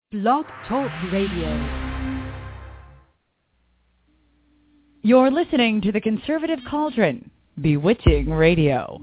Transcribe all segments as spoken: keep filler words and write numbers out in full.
Blog Talk Radio. You're listening to the Conservative Cauldron, Bewitching Radio.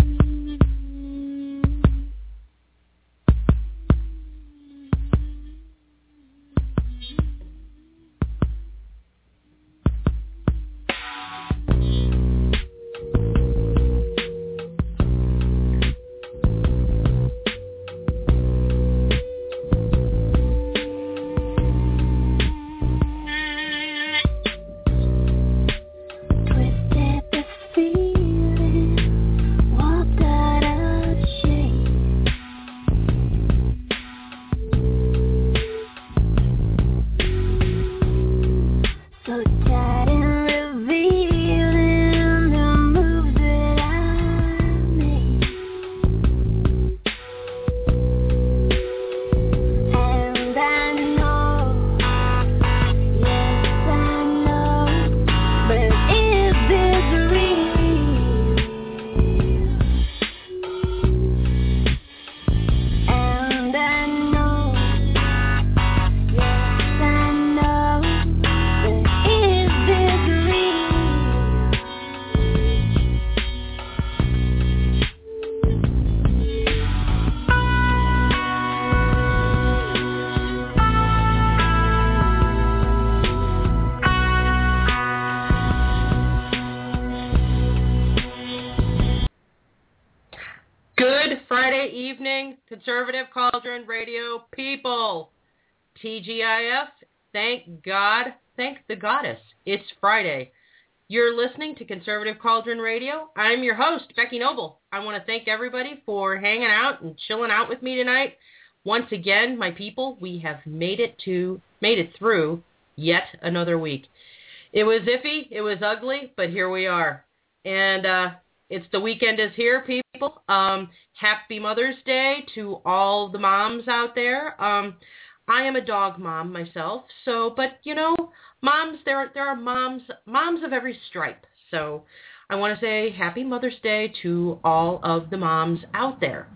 Conservative Cauldron Radio people, T G I F, thank God, thank the goddess, it's Friday. You're listening to Conservative Cauldron Radio. I'm your host, Becky Noble. I want to thank everybody for hanging out and chilling out with me tonight. Once again, my people, we have made it to, made it through yet another week. It was iffy, it was ugly, but here we are. And, uh, It's the weekend is here, people. Um, happy Mother's Day to all the moms out there. Um, I am a dog mom myself, so but you know, moms there there are moms moms of every stripe. So I want to say happy Mother's Day to all of the moms out there.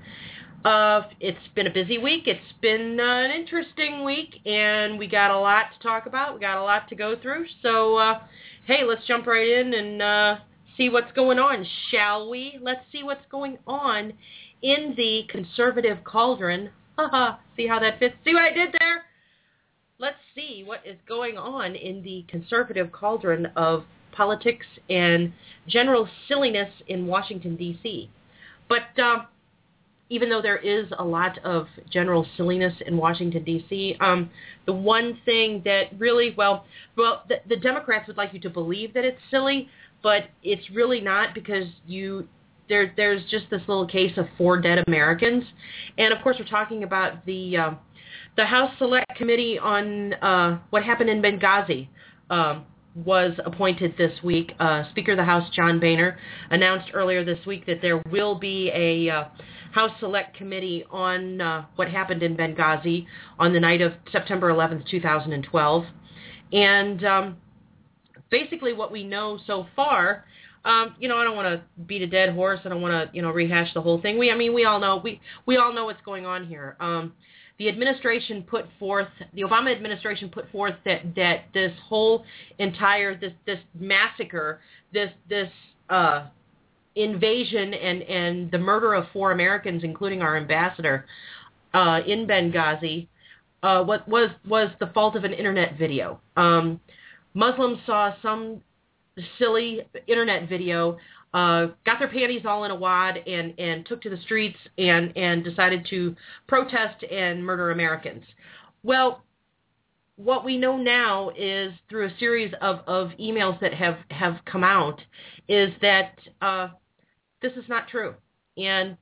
Uh, it's been a busy week. It's been uh, an interesting week, and we got a lot to talk about. We got a lot to go through. So uh, hey, let's jump right in and. Uh, See what's going on, shall we? Let's see what's going on in the Conservative Cauldron. Haha, see how that fits? See what I did there? Let's see what is going on in the Conservative Cauldron of politics and general silliness in Washington, D C But uh, even though there is a lot of general silliness in Washington, D C, um, the one thing that really, well, well, the, the Democrats would like you to believe that it's silly, but it's really not, because you there there's just this little case of four dead Americans, and of course we're talking about the uh, the House Select Committee on uh, what happened in Benghazi. Um, was appointed this week. Uh, Speaker of the House John Boehner announced earlier this week that there will be a uh, House Select Committee on uh, what happened in Benghazi on the night of September eleventh, two thousand twelve, and um, basically what we know so far, um, you know, I don't want to beat a dead horse. I don't want to, you know, rehash the whole thing. We, I mean, we all know, we, we all know what's going on here. Um, the administration put forth, the Obama administration put forth that, that this whole entire, this, this massacre, this, this, uh, invasion and, and the murder of four Americans, including our ambassador, uh, in Benghazi, uh, what was, was the fault of an internet video. Um, Muslims saw some silly internet video, uh, got their panties all in a wad, and, and took to the streets and, and decided to protest and murder Americans. Well, what we know now is, through a series of, of emails that have, have come out, is that uh, this is not true. And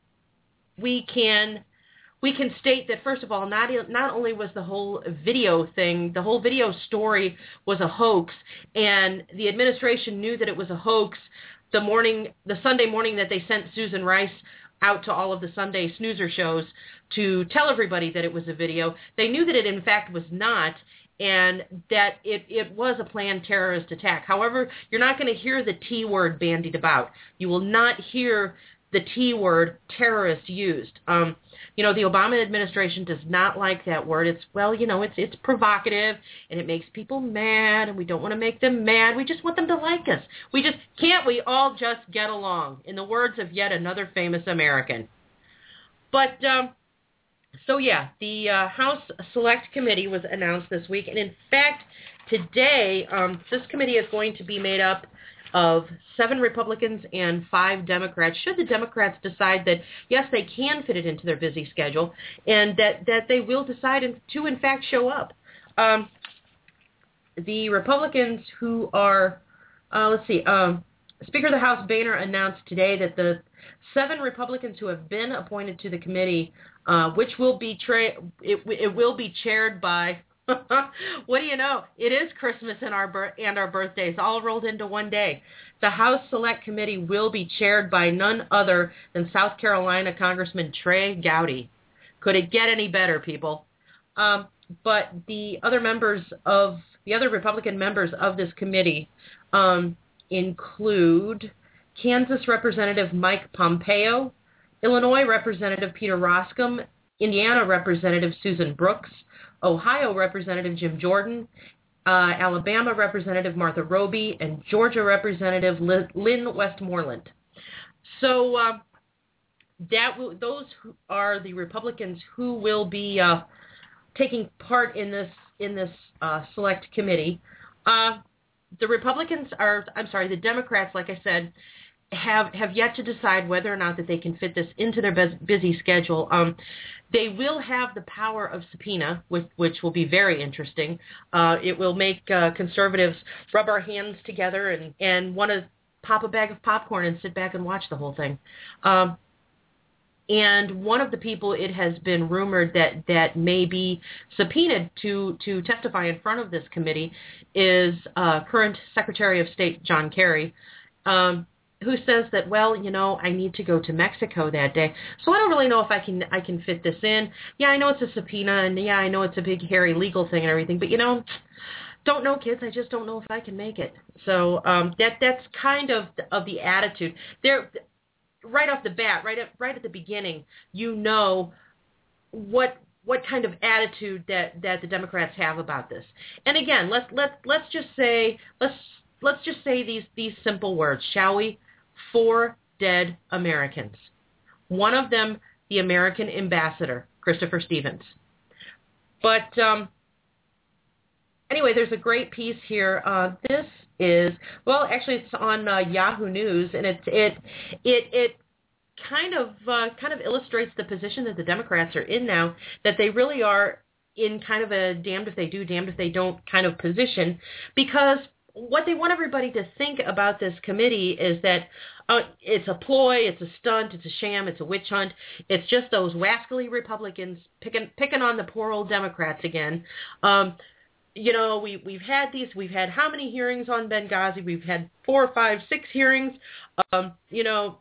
we can... We can state that, first of all, not not only was the whole video thing, the whole video story was a hoax, and the administration knew that it was a hoax the morning, the Sunday morning that they sent Susan Rice out to all of the Sunday snoozer shows to tell everybody that it was a video. They knew that it, in fact, was not, and that it, it was a planned terrorist attack. However, you're not going to hear the T word bandied about. You will not hear the T word, terrorist, used. Um, you know, the Obama administration does not like that word. It's, well, you know, it's it's provocative, and it makes people mad, and we don't want to make them mad. We just want them to like us. We just, can't we all just get along, in the words of yet another famous American. But, um, so yeah, the uh, House Select Committee was announced this week, and in fact, today, um, this committee is going to be made up of seven Republicans and five Democrats, should the Democrats decide that, yes, they can fit it into their busy schedule, and that, that they will decide to, in fact, show up. Um, the Republicans who are, uh, let's see, um, Speaker of the House Boehner announced today that the seven Republicans who have been appointed to the committee, uh, which will be tra- it, it will be chaired by, what do you know? It is Christmas and our bir- and our birthdays all rolled into one day. The House Select Committee will be chaired by none other than South Carolina Congressman Trey Gowdy. Could it get any better, people? Um, but the other members of the other Republican members of this committee um, include Kansas Representative Mike Pompeo, Illinois Representative Peter Roskam, Indiana Representative Susan Brooks, Ohio Representative Jim Jordan, uh, Alabama Representative Martha Roby, and Georgia Representative Lynn Westmoreland. So uh, that w- those are the Republicans who will be uh, taking part in this in this uh, select committee. Uh, the Republicans are, I'm sorry, the Democrats, like I said, have have yet to decide whether or not that they can fit this into their bus- busy schedule. Um, they will have the power of subpoena, which, which will be very interesting. Uh, it will make uh, conservatives rub our hands together and, and want to pop a bag of popcorn and sit back and watch the whole thing. Um, and one of the people it has been rumored that, that may be subpoenaed to, to testify in front of this committee is uh, current Secretary of State John Kerry. Um, who says that, well, you know, I need to go to Mexico that day, so I don't really know if I can I can fit this in. Yeah, I know it's a subpoena, and yeah, I know it's a big, hairy legal thing and everything, but, you know, don't know, kids. I just don't know if I can make it. So um, that that's kind of of the attitude. There, right off the bat, right at, right at the beginning, you know what what kind of attitude that, that the Democrats have about this. And again, let's let let's just say let's let's just say these these simple words, shall we? Four dead Americans. One of them, the American ambassador, Christopher Stevens. But um, anyway, there's a great piece here. Uh, this is, well, actually, it's on uh, Yahoo News, and it it it it kind of uh, kind of illustrates the position that the Democrats are in now. That they really are in kind of a damned if they do, damned if they don't kind of position, because what they want everybody to think about this committee is that uh, it's a ploy, it's a stunt, it's a sham, it's a witch hunt. It's just those wascally Republicans picking picking on the poor old Democrats again. Um, you know, we, we've had these, we've had how many hearings on Benghazi? We've had four, five, six hearings. Um, you know,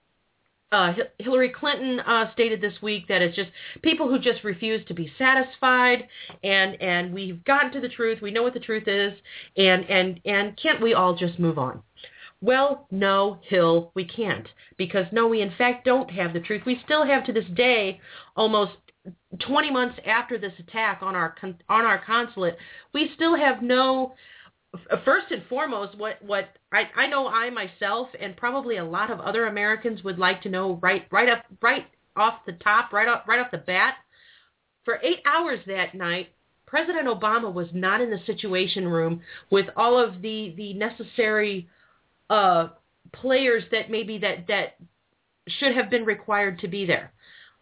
Uh, Hillary Clinton uh, stated this week that it's just people who just refuse to be satisfied, and and we've gotten to the truth. We know what the truth is, and and and can't we all just move on? Well, no, Hill, we can't, because no, we in fact don't have the truth. We still have to this day, almost twenty months after this attack on our on our consulate, we still have no. First and foremost, what, what I, I know I myself and probably a lot of other Americans would like to know right right up right off the top, right off right off the bat. For eight hours that night, President Obama was not in the Situation Room with all of the the necessary uh, players that maybe that that should have been required to be there.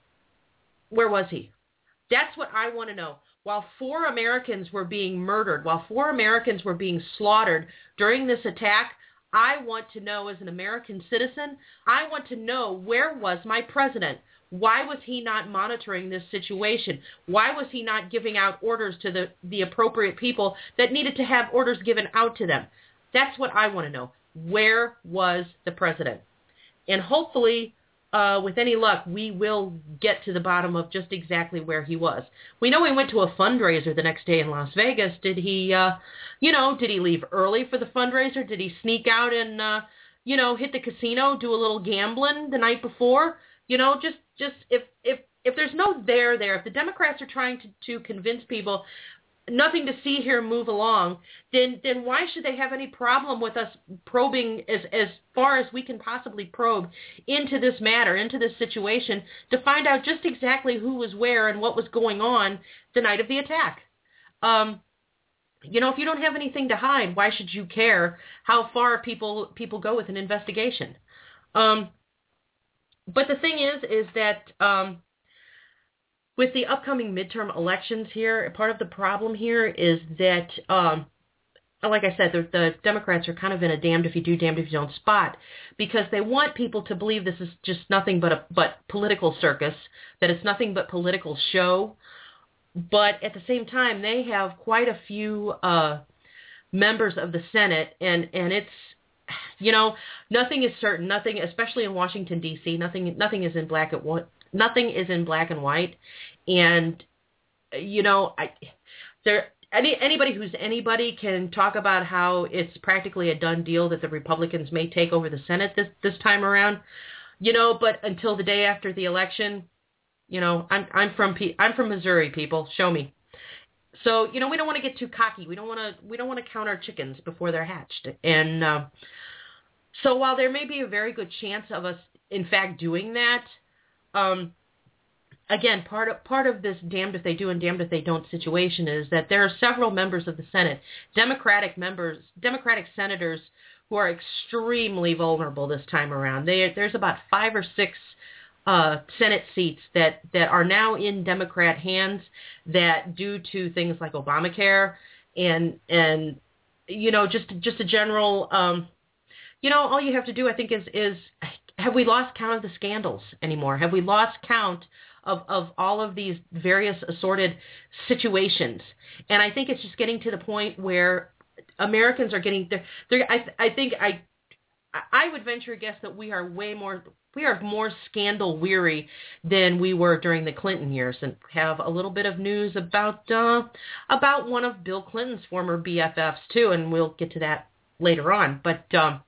Where was he? That's what I want to know. While four Americans were being murdered, while four Americans were being slaughtered during this attack, I want to know, as an American citizen, I want to know, where was my president? Why was he not monitoring this situation? Why was he not giving out orders to the, the appropriate people that needed to have orders given out to them? That's what I want to know. Where was the president? And hopefully, Uh, with any luck, we will get to the bottom of just exactly where he was. We know he went to a fundraiser the next day in Las Vegas. Did he, uh, you know, did he leave early for the fundraiser? Did he sneak out and, uh, you know, hit the casino, do a little gambling the night before. You know, just just if if if there's no there there, if the Democrats are trying to, to convince people nothing to see here, move along, then then why should they have any problem with us probing as as far as we can possibly probe into this matter, into this situation, to find out just exactly who was where and what was going on the night of the attack? Um, you know, if you don't have anything to hide, why should you care how far people people go with an investigation? Um, but the thing is, is that um, with the upcoming midterm elections here, part of the problem here is that, um, like I said, the, the Democrats are kind of in a damned if you do, damned if you don't spot, because they want people to believe this is just nothing but a but political circus, that it's nothing but political show. But at the same time, they have quite a few uh, members of the Senate, and, and it's, you know, nothing is certain. Nothing, especially in Washington D C, nothing nothing is in black and white. Nothing is in black and white, and you know, I there any anybody who's anybody can talk about how it's practically a done deal that the Republicans may take over the Senate this this time around, you know. But until the day after the election, you know, I'm I'm from I'm from Missouri, people. Show me. So you know, we don't want to get too cocky. We don't want to we don't want to count our chickens before they're hatched. And uh, so while there may be a very good chance of us, in fact, doing that. Um, again, part of, part of this damned if they do and damned if they don't situation is that there are several members of the Senate, Democratic members, Democratic senators, who are extremely vulnerable this time around. They, there's about five or six uh, Senate seats that, that are now in Democrat hands that, due to things like Obamacare and, and you know, just just a general, um, you know, all you have to do, I think, is is have we lost count of the scandals anymore? Have we lost count of, of all of these various assorted situations? And I think it's just getting to the point where Americans are getting there. I, I think I I would venture a guess that we are way more we are more scandal weary than we were during the Clinton years, and have a little bit of news about uh, about one of Bill Clinton's former B F Fs too, and we'll get to that later on. But um,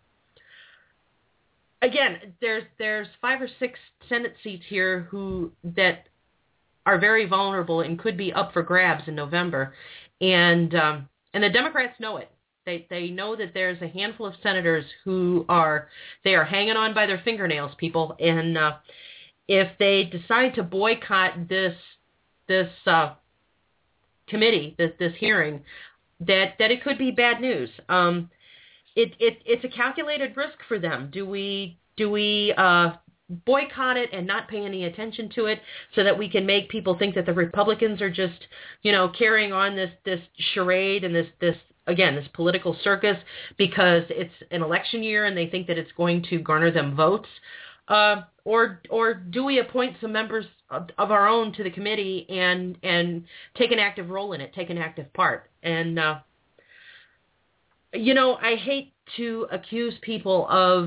Again, there's there's five or six Senate seats here who that are very vulnerable and could be up for grabs in November, and um, and the Democrats know it. They they know that there's a handful of senators who are they are hanging on by their fingernails, people, and uh, if they decide to boycott this this uh, committee, this this hearing, that that it could be bad news. Um, It, it it's a calculated risk for them. Do we do we uh, boycott it and not pay any attention to it, so that we can make people think that the Republicans are just, you know, carrying on this this charade and this this again this political circus because it's an election year and they think that it's going to garner them votes, uh, or or do we appoint some members of, of our own to the committee and and take an active role in it, take an active part? And uh, You know, I hate to accuse people of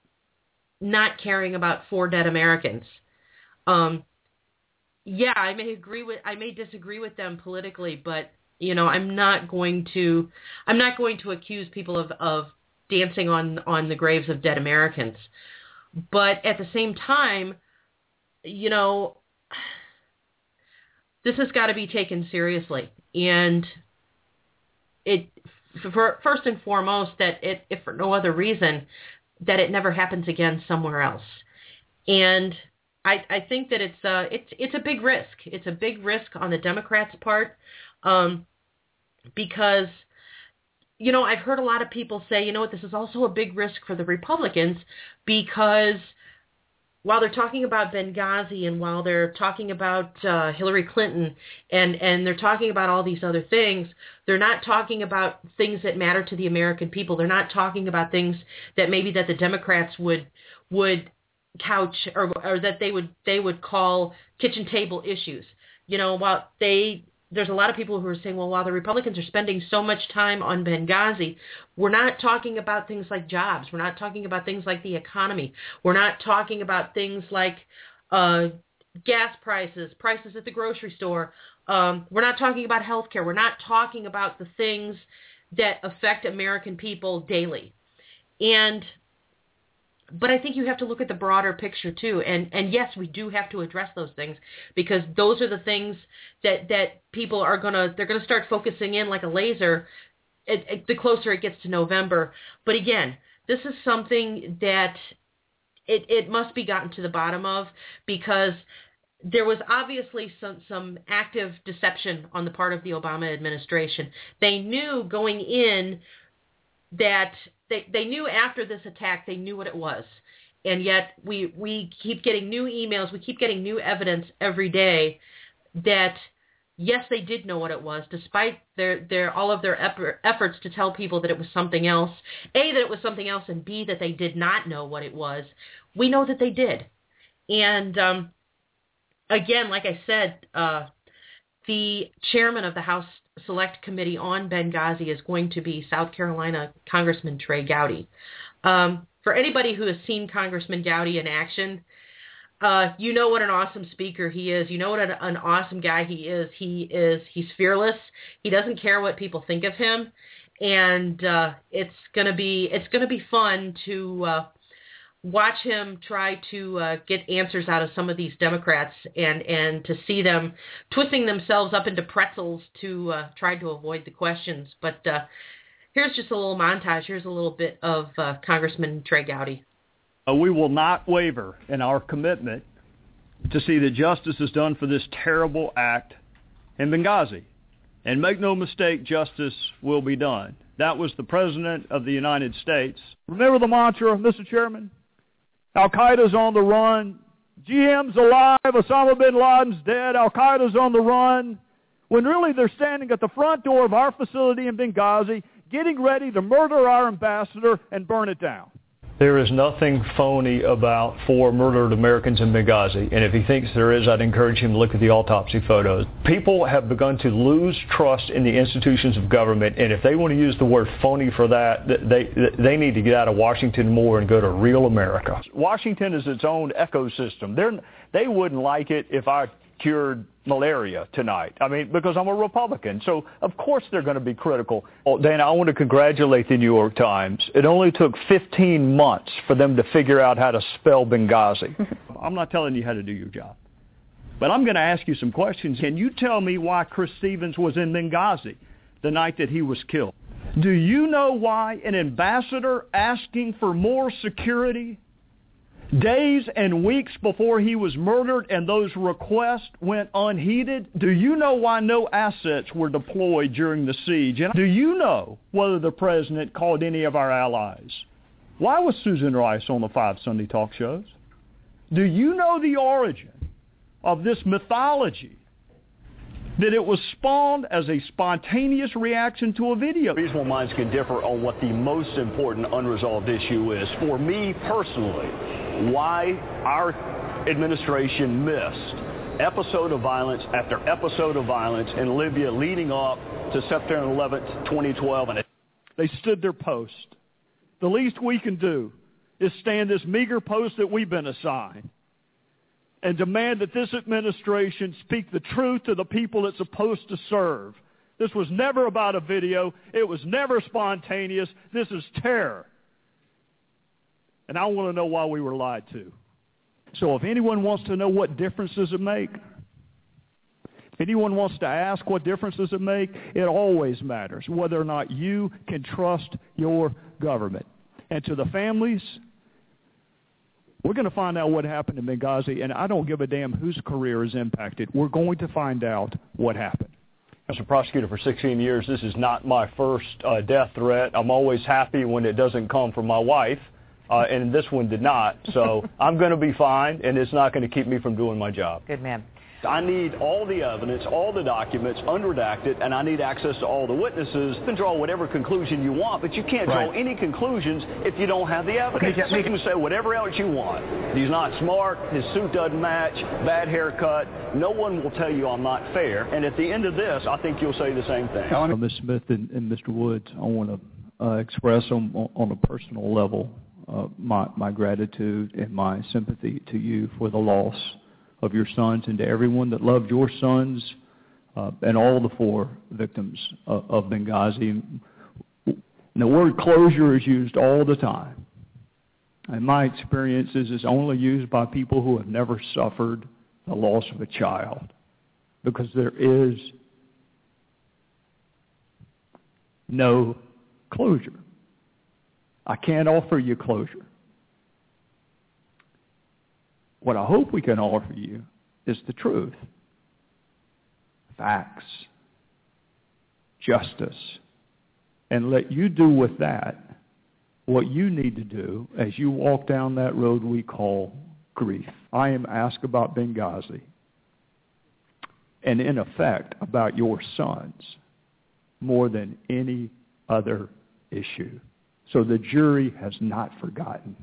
not caring about four dead Americans. Um, yeah, I may agree with, I may disagree with them politically, but you know, I'm not going to, I'm not going to accuse people of, of dancing on on the graves of dead Americans. But at the same time, you know, this has got to be taken seriously, and it. For, first and foremost, that it, if for no other reason, that it never happens again somewhere else. And I, I think that it's a, it's, it's a big risk. It's a big risk on the Democrats' part, um, because, you know, I've heard a lot of people say, you know what, this is also a big risk for the Republicans, because while they're talking about Benghazi and while they're talking about uh, Hillary Clinton and, and they're talking about all these other things, they're not talking about things that matter to the American people. They're not talking about things that maybe that the Democrats would would couch or, or that they would they would call kitchen table issues. You know, while they there's a lot of people who are saying, well, while the Republicans are spending so much time on Benghazi, we're not talking about things like jobs. We're not talking about things like the economy. We're not talking about things like uh, gas prices, prices at the grocery store. Um, we're not talking about health care. We're not talking about the things that affect American people daily. And but I think you have to look at the broader picture too. And, and yes, we do have to address those things, because those are the things that, that people are going to, they're going to start focusing in like a laser it, it, the closer it gets to November. But again, this is something that it, it must be gotten to the bottom of, because there was obviously some, some active deception on the part of the Obama administration. They knew going in that they, they knew after this attack, they knew what it was. And yet we, we keep getting new emails. We keep getting new evidence every day that, yes, they did know what it was, despite their, their all of their effort, efforts to tell people that it was something else. A, that it was something else, and B, that they did not know what it was. We know that they did. And, um, again, like I said, uh, the chairman of the House Select Committee on Benghazi is going to be South Carolina Congressman Trey Gowdy. Um, for anybody who has seen Congressman Gowdy in action, uh, you know what an awesome speaker he is. You know what an, an awesome guy he is. He is he's fearless. He doesn't care what people think of him, and uh, it's gonna be it's gonna be fun to Uh, watch him try to uh, get answers out of some of these Democrats, and, and to see them twisting themselves up into pretzels to uh, try to avoid the questions. But uh, here's just a little montage. Here's a little bit of uh, Congressman Trey Gowdy. Uh, we will not waver in our commitment to see that justice is done for this terrible act in Benghazi. And make no mistake, justice will be done. That was the President of the United States. Remember the mantra, Mister Chairman? Al-Qaeda's on the run. G M's alive. Osama bin Laden's dead. Al-Qaeda's on the run. When really they're standing at the front door of our facility in Benghazi, getting ready to murder our ambassador and burn it down. There is nothing phony about four murdered Americans in Benghazi, and if he thinks there is, I'd encourage him to look at the autopsy photos. People have begun to lose trust in the institutions of government, and if they want to use the word phony for that, they they need to get out of Washington more and go to real America. Washington is its own ecosystem. They're, they wouldn't like it if I cured malaria tonight. I mean, because I'm a Republican. So, of course, they're going to be critical. Oh, Dana, I want to congratulate the New York Times. It only took fifteen months for them to figure out how to spell Benghazi. I'm not telling you how to do your job. But I'm going to ask you some questions. Can you tell me why Chris Stevens was in Benghazi the night that he was killed? Do you know why an ambassador asking for more security days and weeks before he was murdered and those requests went unheeded? Do you know why no assets were deployed during the siege? And do you know whether the president called any of our allies? Why was Susan Rice on the five Sunday talk shows? Do you know the origin of this mythology? That it was spawned as a spontaneous reaction to a video. Reasonable minds can differ on what the most important unresolved issue is. For me personally, why our administration missed episode of violence after episode of violence in Libya leading up to September eleventh, twenty twelve. And they stood their post. The least we can do is stand this meager post that we've been assigned and demand that this administration speak the truth to the people it's supposed to serve. This was never about a video. It was never spontaneous. This is terror. And I want to know why we were lied to. So if anyone wants to know what difference does it make, if anyone wants to ask what difference does it make, it always matters whether or not you can trust your government. And to the families, we're going to find out what happened in Benghazi, and I don't give a damn whose career is impacted. We're going to find out what happened. As a prosecutor for sixteen years, this is not my first uh, death threat. I'm always happy when it doesn't come from my wife, uh, and this one did not. So I'm going to be fine, and it's not going to keep me from doing my job. Good man. I need all the evidence, all the documents, unredacted, and I need access to all the witnesses. You can draw whatever conclusion you want, but you can't draw Right. any conclusions if you don't have the evidence. You can say whatever else you want. He's not smart, his suit doesn't match, bad haircut. No one will tell you I'm not fair. And at the end of this, I think you'll say the same thing. Miz Smith and, and Mister Woods, I want to uh, express on, on a personal level uh, my, my gratitude and my sympathy to you for the loss of your sons, and to everyone that loved your sons uh, and all the four victims of, of Benghazi. And the word closure is used all the time. in my experiences, is only used by people who have never suffered the loss of a child, because there is no closure. I can't offer you closure. What I hope we can offer you is the truth, facts, justice, and let you do with that what you need to do as you walk down that road we call grief. I am asked about Benghazi and, in effect, about your sons more than any other issue. So the jury has not forgotten.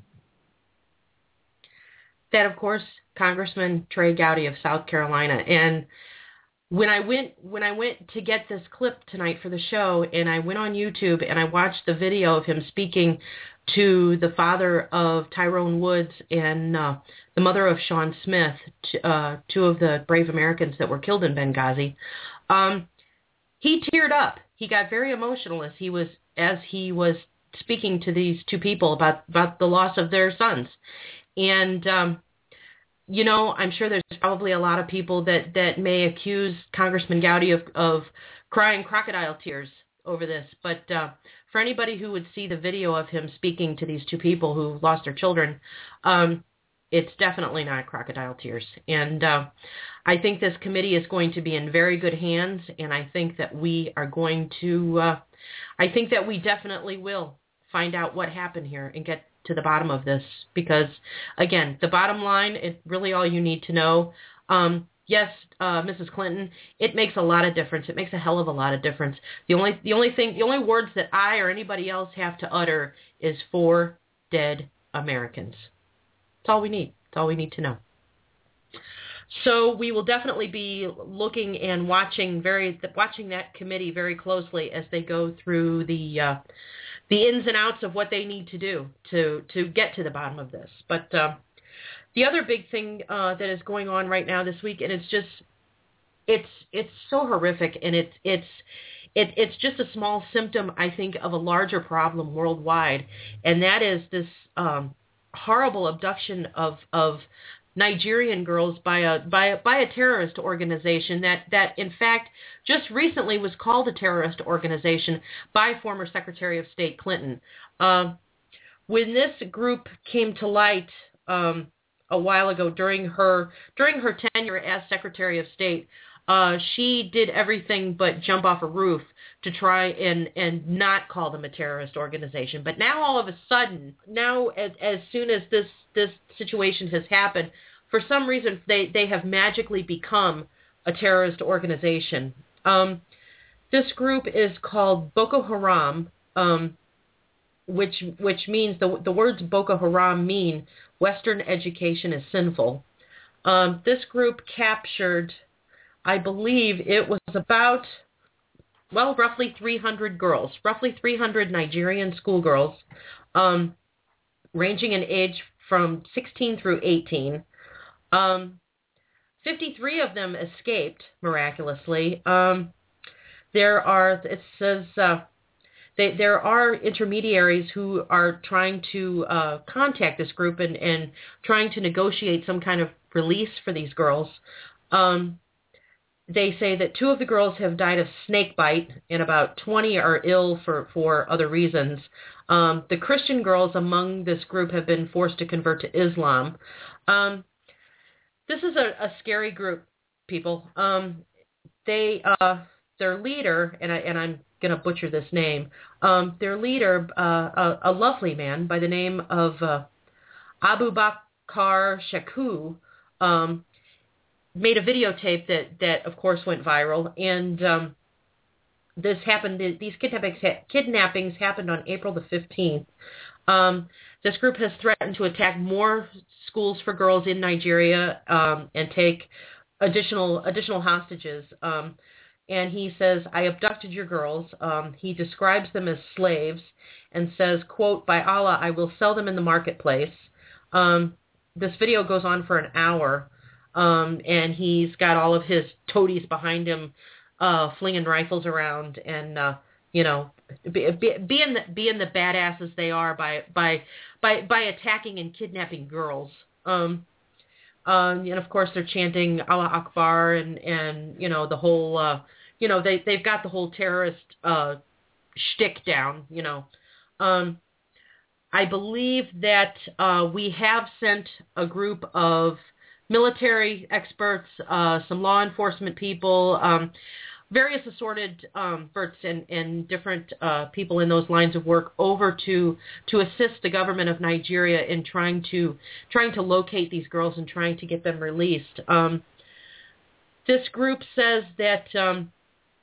That, of course, Congressman Trey Gowdy of South Carolina. And when I went when I went to get this clip tonight for the show, and I went on YouTube and I watched the video of him speaking to the father of Tyrone Woods and uh, the mother of Sean Smith, uh, two of the brave Americans that were killed in Benghazi, um, he teared up. He got very emotional as he was as he was speaking to these two people about, about the loss of their sons. And, um, you know, I'm sure there's probably a lot of people that, that may accuse Congressman Gowdy of, of crying crocodile tears over this. But uh, for anybody who would see the video of him speaking to these two people who lost their children, um, it's definitely not crocodile tears. And uh, I think this committee is going to be in very good hands, and I think that we are going to, uh, I think that we definitely will find out what happened here and get to the bottom of this, because, again, the bottom line is really all you need to know. Um, yes, uh, Missus Clinton, it makes a lot of difference. It makes a hell of a lot of difference. The only, the only thing, the only words that I or anybody else have to utter is four dead Americans. That's all we need. That's all we need to know. So we will definitely be looking and watching very, watching that committee very closely as they go through the uh, the ins and outs of what they need to do to, to get to the bottom of this. But uh, the other big thing uh, that is going on right now this week, and it's just, it's it's so horrific, and it's it's it, it's just a small symptom, I think, of a larger problem worldwide, and that is this um, horrible abduction of of Nigerian girls by a by a, by a terrorist organization that, that, in fact, just recently was called a terrorist organization by former Secretary of State Clinton. Uh, when this group came to light um, a while ago during her during her tenure as Secretary of State, uh, she did everything but jump off a roof to try and, and not call them a terrorist organization. But now all of a sudden, now as, as soon as this, this situation has happened, for some reason they, they have magically become a terrorist organization. Um, this group is called Boko Haram, um, which which means, the, the words Boko Haram mean Western education is sinful. Um, this group captured, I believe it was about, well, roughly three hundred girls, roughly three hundred Nigerian schoolgirls, um, ranging in age from sixteen through eighteen. Um, fifty-three of them escaped miraculously. Um, there are, it says, uh, they, there are intermediaries who are trying to uh, contact this group and, and trying to negotiate some kind of release for these girls. Um, They say that two of the girls have died of snake bite and about twenty are ill for, for other reasons. Um, the Christian girls among this group have been forced to convert to Islam. Um, this is a, a scary group, people. Um, they, uh, their leader, and, I, and I'm going to butcher this name, um, their leader, uh, a, a lovely man by the name of uh, Abu Bakr Sheku, um, made a videotape that, that of course went viral, and um, this happened, these kidnappings, kidnappings happened on April the fifteenth. Um, this group has threatened to attack more schools for girls in Nigeria um, and take additional additional hostages. Um, and he says, I abducted your girls. Um, he describes them as slaves and says, quote, by Allah, I will sell them in the marketplace. Um, this video goes on for an hour. Um, and he's got all of his toadies behind him, uh, flinging rifles around and uh, you know, be, be, being the being the badasses they are by by by by attacking and kidnapping girls. Um, um, and of course they're chanting Allah Akbar and and you know the whole uh, you know they they've got the whole terrorist uh, shtick down. You know, um, I believe that uh, we have sent a group of military experts, uh, some law enforcement people. Um, various assorted um, experts and, and different uh, people in those lines of work over to to assist the government of Nigeria in trying to trying to locate these girls and trying to get them released. Um, this group says that um,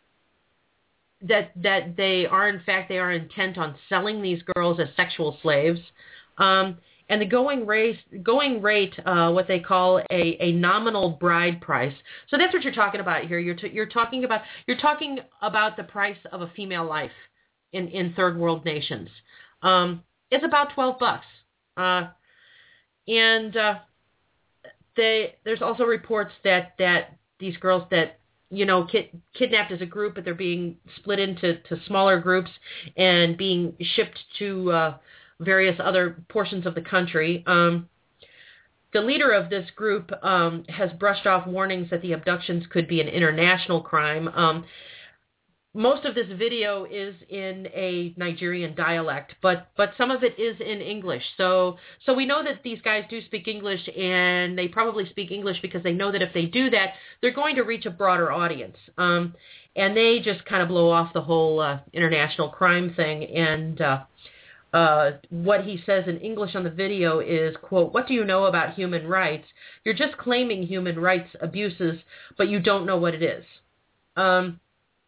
that that they are in fact they are intent on selling these girls as sexual slaves. Um, And the going rate, going rate, uh, what they call a, a nominal bride price. So that's what you're talking about here. You're t- you're talking about you're talking about the price of a female life in, in third world nations. Um, it's about twelve bucks. Uh, and uh, they there's also reports that, that these girls that you know kid, kidnapped as a group, but they're being split into to smaller groups and being shipped to Uh, various other portions of the country. Um, the leader of this group um, has brushed off warnings that the abductions could be an international crime. Um, most of this video is in a Nigerian dialect, but but some of it is in English. So so we know that these guys do speak English, and they probably speak English because they know that if they do that, they're going to reach a broader audience. Um, and they just kind of blow off the whole uh, international crime thing. And uh, Uh, what he says in English on the video is, quote, "What do you know about human rights? You're just claiming human rights abuses, but you don't know what it is." Um,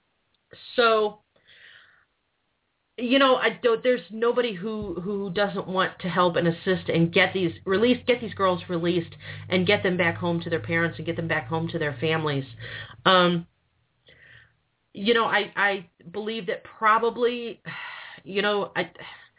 so, you know, I don't, there's nobody who, who doesn't want to help and assist and get these released, get these girls released and get them back home to their parents and get them back home to their families. Um, you know, I, I believe that probably, you know, I...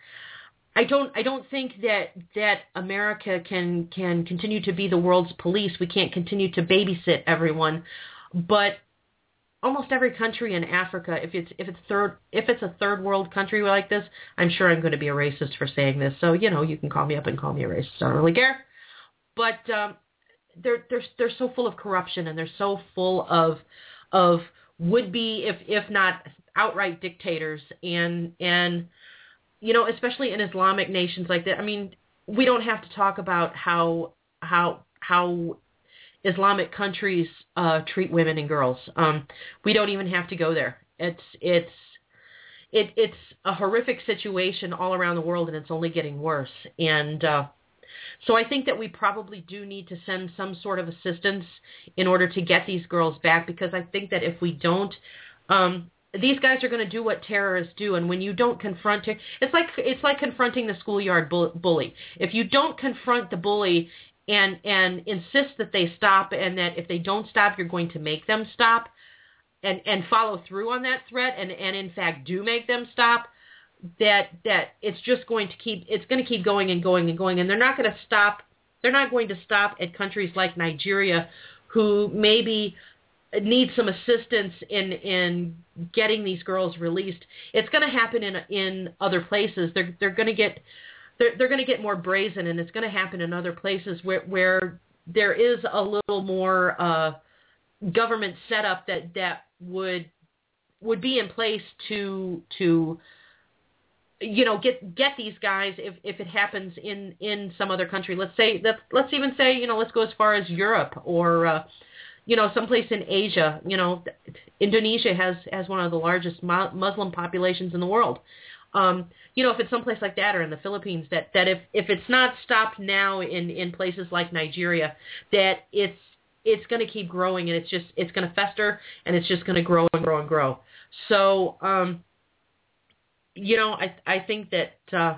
I don't. I don't think that that America can can continue to be the world's police. We can't continue to babysit everyone, but almost every country in Africa, if it's if it's third if it's a third world country like this, I'm sure I'm going to be a racist for saying this. So you know, you can call me up and call me a racist. I don't really care. But um, they're they're they're so full of corruption, and they're so full of of would be if if not outright dictators, and and. You know, especially in Islamic nations like that. I mean, we don't have to talk about how how how Islamic countries uh, treat women and girls. Um, we don't even have to go there. It's it's it, it's a horrific situation all around the world, and it's only getting worse. And uh, so I think that we probably do need to send some sort of assistance in order to get these girls back, because I think that if we don't, um, these guys are going to do what terrorists do, and when you don't confront it, it's like it's like confronting the schoolyard bull- bully. If you don't confront the bully and and insist that they stop, and that if they don't stop, you're going to make them stop, and and follow through on that threat, and and in fact do make them stop, that that it's just going to keep it's going to keep going and going and going, and they're not going to stop. They're not going to stop at countries like Nigeria, who maybe need some assistance in in getting these girls released. It's going to happen in in other places. They're they're going to get they're they're going to get more brazen, and it's going to happen in other places where where there is a little more uh, government setup that that would would be in place to to you know get get these guys if if it happens in in some other country. Let's say that let's even say you know let's go as far as Europe or uh, you know, someplace in Asia. You know, Indonesia has, has one of the largest Muslim populations in the world. Um, you know, if it's someplace like that, or in the Philippines, that, that if, if it's not stopped now in, in places like Nigeria, that it's it's going to keep growing, and it's just it's going to fester, and it's just going to grow and grow and grow. So, um, you know, I I think that uh,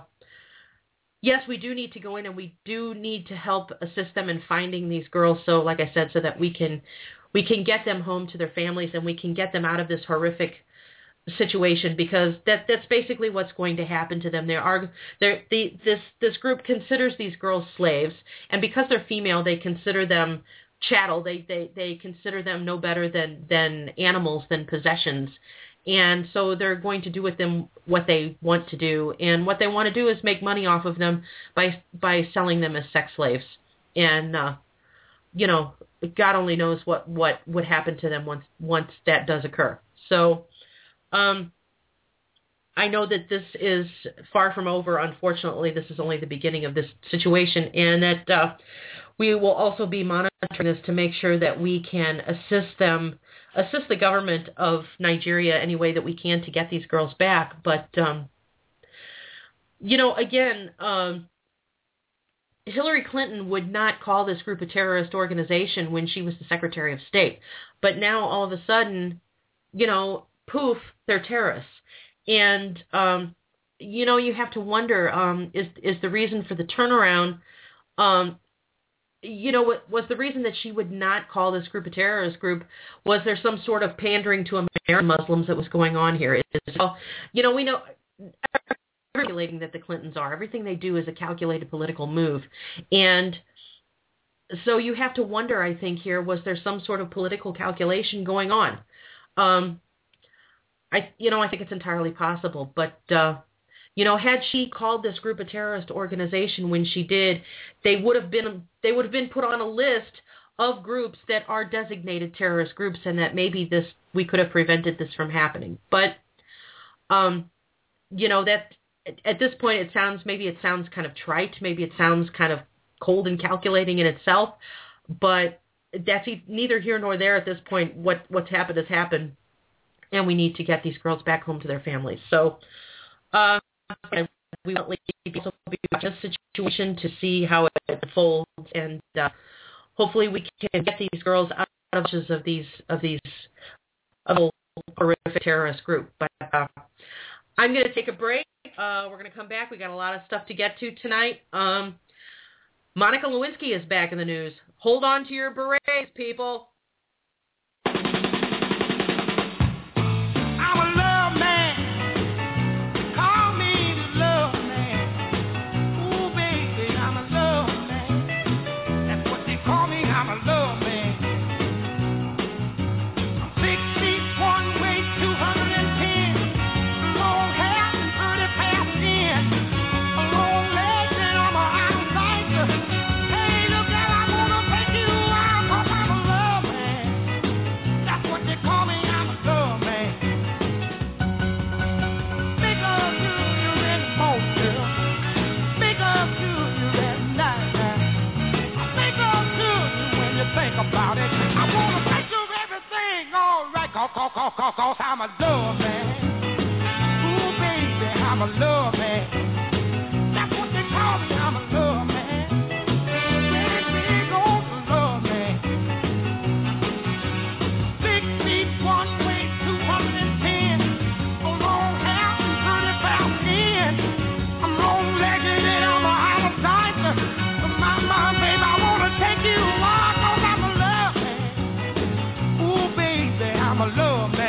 yes, we do need to go in, and we do need to help assist them in finding these girls. So, like I said, so that we can we can get them home to their families, and we can get them out of this horrific situation, because that that's basically what's going to happen to them. There are there the this this group considers these girls slaves, and because they're female, they consider them chattel. They they they consider them no better than than animals, than possessions. And so they're going to do with them what they want to do. And what they want to do is make money off of them by by selling them as sex slaves. And, uh, you know, God only knows what, what would happen to them once once that does occur. So um, I know that this is far from over. Unfortunately, this is only the beginning of this situation. And that uh, we will also be monitoring this to make sure that we can assist them assist the government of Nigeria any way that we can to get these girls back. But, um, you know, again, um, Hillary Clinton would not call this group a terrorist organization when she was the Secretary of State. But now all of a sudden, you know, poof, they're terrorists. And, um, you know, you have to wonder, um, is is the reason for the turnaround, um, you know, was the reason that she would not call this group a terrorist group, was there some sort of pandering to American Muslims that was going on here? Is, you know, we know calculating that the Clintons are. Everything they do is a calculated political move. And so you have to wonder, I think, here, was there some sort of political calculation going on? Um, I, you know, I think it's entirely possible. But, uh, you know, had she called this group a terrorist organization when she did, they would have been they would have been put on a list of groups that are designated terrorist groups, and that maybe this we could have prevented this from happening. But, um, you know, that at this point it sounds maybe it sounds kind of trite, maybe it sounds kind of cold and calculating in itself, but that's neither here nor there at this point. What what's happened has happened, and we need to get these girls back home to their families. So. Uh, And we will also be watching this situation to see how it unfolds, and uh, hopefully we can get these girls out of of these of these of horrific terrorist group. But uh, I'm going to take a break. Uh, we're going to come back. We got a lot of stuff to get to tonight. Um, Monica Lewinsky is back in the news. Hold on to your berets, people. Cause, cause, cause I'm a love man. Ooh, baby, I'm a love man. That's what they call me, I'm a love man. Big, big old love man. Six feet, one way, two hundred ten. A long hair and pretty fast skin. I'm long-legged and I'm a appetizer. My, my, baby, I wanna take you on, cause I'm a love man. Ooh, baby, I'm a love man.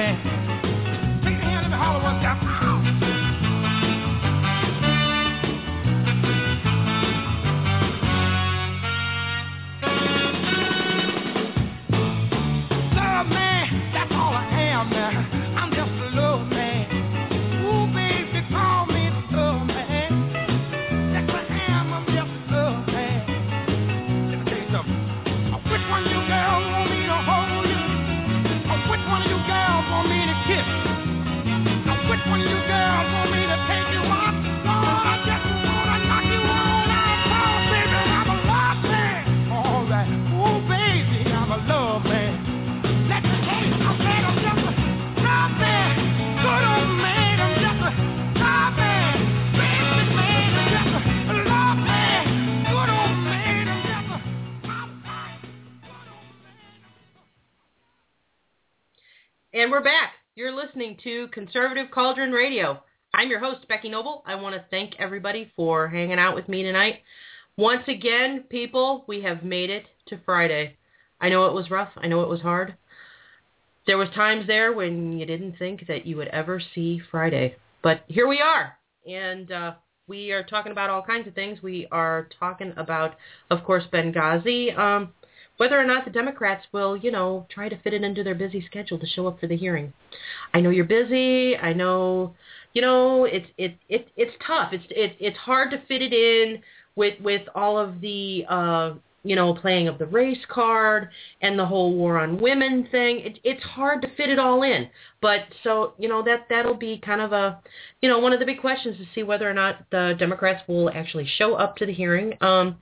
And we're back. You're listening to Conservative Cauldron Radio. I'm your host, Becky Noble. I want to thank everybody for hanging out with me tonight. Once again, people, we have made it to Friday. I know it was rough. I know it was hard. There was times there when you didn't think that you would ever see Friday. But here we are. And uh, we are talking about all kinds of things. We are talking about, of course, Benghazi. Um, whether or not the Democrats will, you know, try to fit it into their busy schedule to show up for the hearing. I know you're busy. I know, you know, it's it it it's tough. It's it, it's hard to fit it in with with all of the uh, you know, playing of the race card and the whole war on women thing. It, it's hard to fit it all in. But so, you know, that that'll be kind of a, you know, one of the big questions to see whether or not the Democrats will actually show up to the hearing. Um,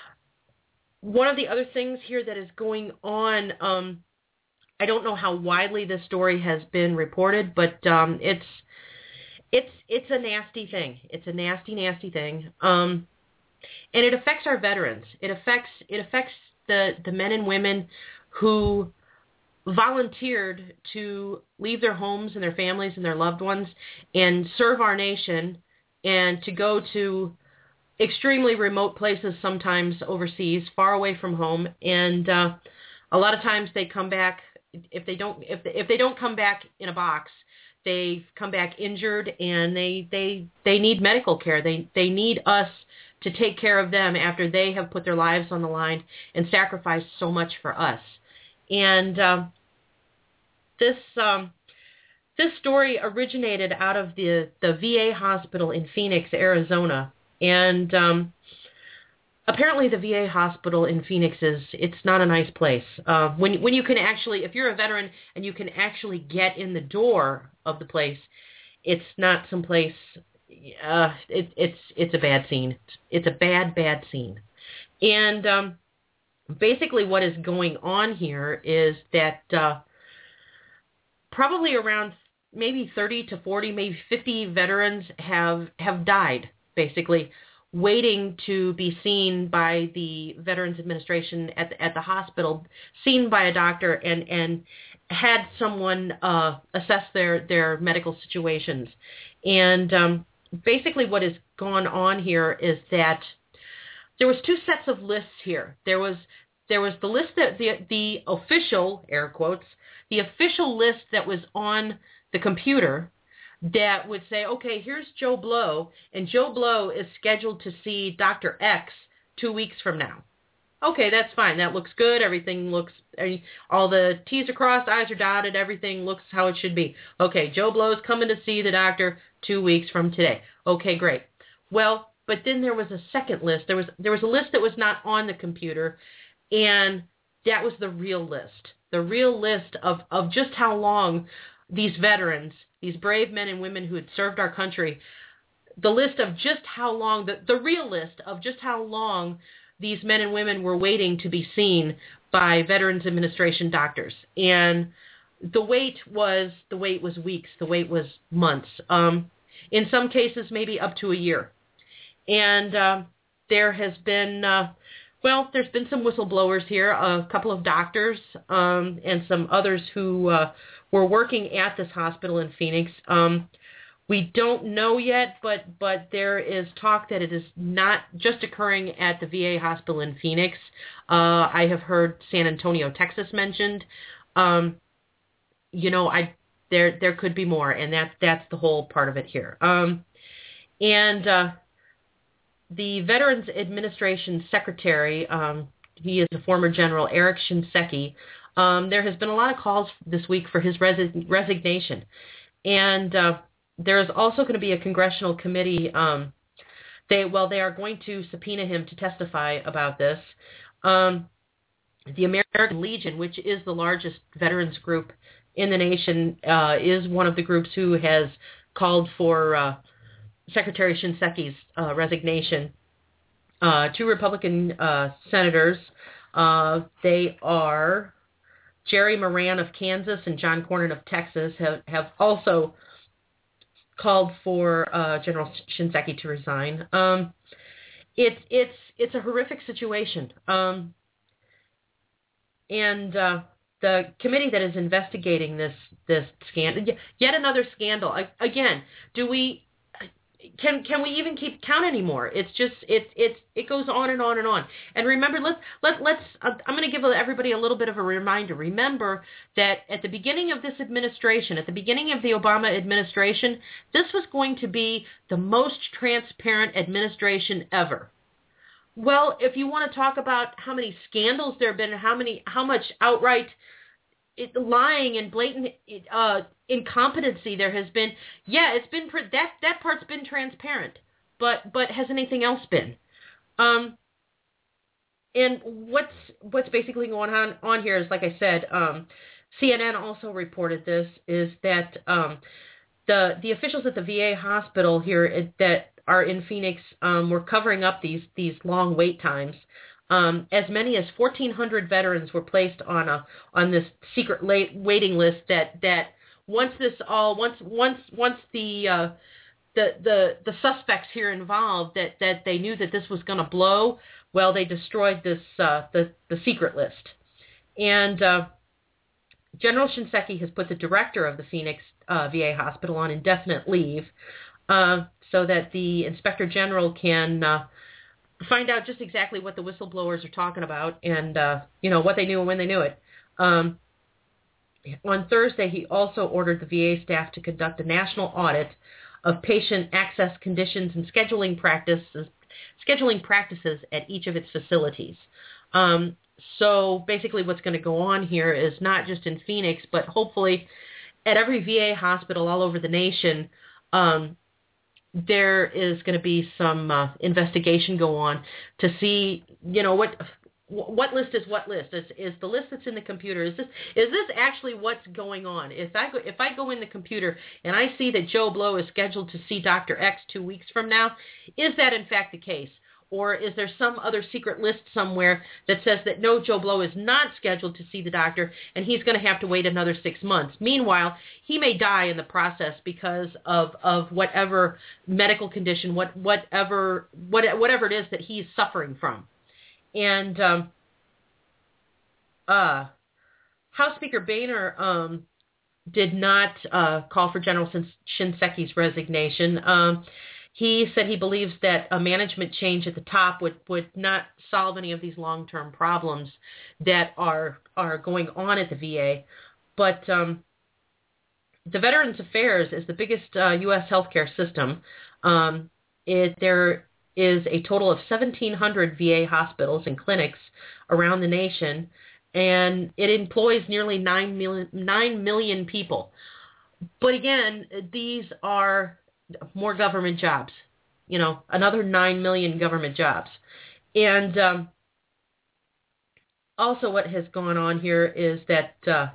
One of the other things here that is going on, um, I don't know how widely this story has been reported, but um, it's it's it's a nasty thing. It's a nasty, nasty thing, um, and it affects our veterans. It affects it affects the the men and women who volunteered to leave their homes and their families and their loved ones and serve our nation, and to go to extremely remote places, sometimes overseas, far away from home, and uh, a lot of times they come back. If they don't, if they, if they don't come back in a box, they come back injured, and they they they need medical care. They they need us to take care of them after they have put their lives on the line and sacrificed so much for us. And um, this um, this story originated out of the the V A hospital in Phoenix, Arizona. And um, apparently the V A hospital in Phoenix is, it's not a nice place. Uh, when, when you can actually, if you're a veteran and you can actually get in the door of the place, it's not someplace, uh, it, it's it's a bad scene. It's a bad, bad scene. And um, basically what is going on here is that uh, probably around maybe thirty to forty, maybe fifty veterans have have died, basically waiting to be seen by the Veterans Administration at the, at the hospital, seen by a doctor, and, and had someone uh, assess their, their medical situations. And um, basically what has gone on here is that there was two sets of lists here. There was there was the list that the the official, air quotes, the official list that was on the computer that would say, okay, here's Joe Blow, and Joe Blow is scheduled to see Doctor X two weeks from now. Okay, that's fine. That looks good. Everything looks, all the T's are crossed, I's are dotted, everything looks how it should be. Okay, Joe Blow's coming to see the doctor two weeks from today. Okay, great. Well, but then there was a second list. There was there was a list that was not on the computer, and that was the real list. The real list of, of just how long these veterans, these brave men and women who had served our country, the list of just how long, the, the real list of just how long these men and women were waiting to be seen by Veterans Administration doctors. And the wait was, the wait was weeks, the wait was months. Um, in some cases, maybe up to a year. And uh, there has been, uh, well, there's been some whistleblowers here, a couple of doctors um, and some others who uh, were working at this hospital in Phoenix. Um, we don't know yet, but but there is talk that it is not just occurring at the V A hospital in Phoenix. Uh, I have heard San Antonio, Texas mentioned. Um, you know, I there there could be more, and that's that's the whole part of it here. Um, and uh, the Veterans Administration Secretary, um, he is a former general, Eric Shinseki. Um, there has been a lot of calls this week for his resi- resignation, and uh, there is also going to be a congressional committee. Um, they well, they are going to subpoena him to testify about this. Um, the American Legion, which is the largest veterans group in the nation, uh, is one of the groups who has called for uh, Secretary Shinseki's uh, resignation. Uh, two Republican uh, senators. Uh, they are Jerry Moran of Kansas and John Cornyn of Texas have, have also called for uh, General Shinseki to resign. Um, it's it's it's a horrific situation, um, and uh, the committee that is investigating this this scandal, yet another scandal. Again, do we can can we even keep count anymore? It's just it's it's it goes on and on and on. And remember, let's let let's uh, I'm going to give everybody a little bit of a reminder. Remember that at the beginning of this administration, at the beginning of the Obama administration, this was going to be the most transparent administration ever. well, if you want to talk about how many scandals there have been, and how many, how much outright it, lying and blatant uh, incompetency there has been, yeah, it's been that that part's been transparent. But but has anything else been? Um, and what's what's basically going on on here is, like I said, um, C N N also reported this, is that um, the the officials at the V A hospital here that are in Phoenix um, were covering up these these long wait times. Um, as many as fourteen hundred veterans were placed on a on this secret late waiting list. That that once this all once once once the uh, the the the suspects here involved that that they knew that this was going to blow. Well, they destroyed this uh, the the secret list, and uh, General Shinseki has put the director of the Phoenix uh, V A hospital on indefinite leave, uh, so that the inspector general can uh, find out just exactly what the whistleblowers are talking about, and uh, you know, what they knew and when they knew it. Um, on Thursday, he also ordered the V A staff to conduct a national audit of patient access conditions and scheduling practices, scheduling practices at each of its facilities. Um, so basically what's going to go on here is not just in Phoenix, but hopefully at every V A hospital all over the nation, um, there is going to be some uh, investigation go on to see, you know, what what list is what list is is the list that's in the computer. Is this is this actually what's going on? If I go if I go in the computer and I see that Joe Blow is scheduled to see Doctor X two weeks from now, is that in fact the case? Or is there some other secret list somewhere that says that no, Joe Blow is not scheduled to see the doctor and he's going to have to wait another six months? Meanwhile, he may die in the process because of, of whatever medical condition, what whatever what, whatever it is that he's suffering from. And um, uh, House Speaker Boehner um, did not uh, call for General Shinseki's resignation. Um, He said he believes that a management change at the top would, would not solve any of these long-term problems that are are going on at the V A. But um, the Veterans Affairs is the biggest uh, U S healthcare system. Um, it, there is a total of seventeen hundred V A hospitals and clinics around the nation, and it employs nearly nine million, nine million people. But again, these are more government jobs, you know, another nine million government jobs. And um, also what has gone on here is that, uh,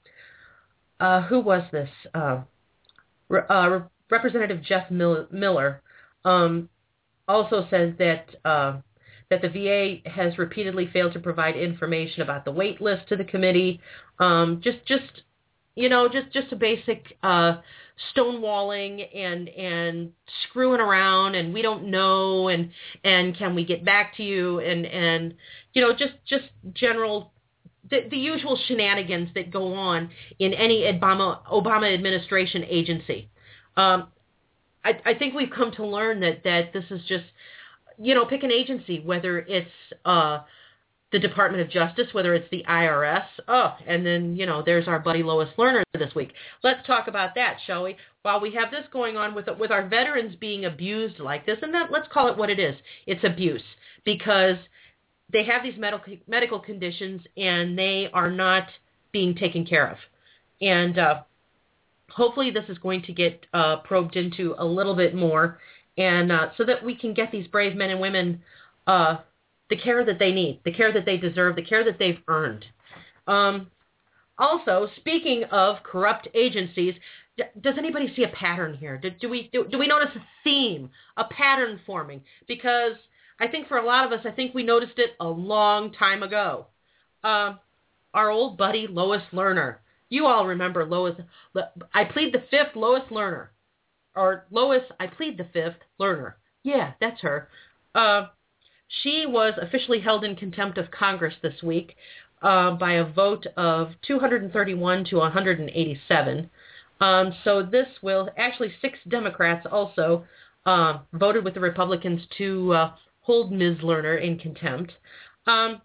uh, who was this? Uh, uh, Representative Jeff Miller um, also says that uh, that the V A has repeatedly failed to provide information about the wait list to the committee. Um, just, just, you know, just, just a basic uh, stonewalling and and screwing around, and we don't know, and and can we get back to you, and and you know, just just general the, the usual shenanigans that go on in any Obama Obama administration agency. Um, I, I think we've come to learn that that this is just, you know, pick an agency, whether it's uh, the Department of Justice, whether it's the I R S. Oh, and then, you know, there's our buddy Lois Lerner this week. Let's talk about that, shall we? While we have this going on with with our veterans being abused like this, and that, let's call it what it is. It's abuse, because they have these medical medical conditions and they are not being taken care of. And uh, hopefully this is going to get uh, probed into a little bit more, and uh, so that we can get these brave men and women uh, the care that they need, the care that they deserve, the care that they've earned. Um, also, speaking of corrupt agencies, d- does anybody see a pattern here? Do, do we do, do we notice a theme, a pattern forming? Because I think for a lot of us, I think we noticed it a long time ago. Uh, our old buddy Lois Lerner. You all remember Lois. I plead the fifth, Lois Lerner. Or Lois, I plead the fifth, Lerner. Yeah, that's her. Uh, she was officially held in contempt of Congress this week uh, by a vote of two hundred thirty-one to one hundred eighty-seven. Um, so this will, actually six Democrats also uh, voted with the Republicans to uh, hold Miz Lerner in contempt. Um,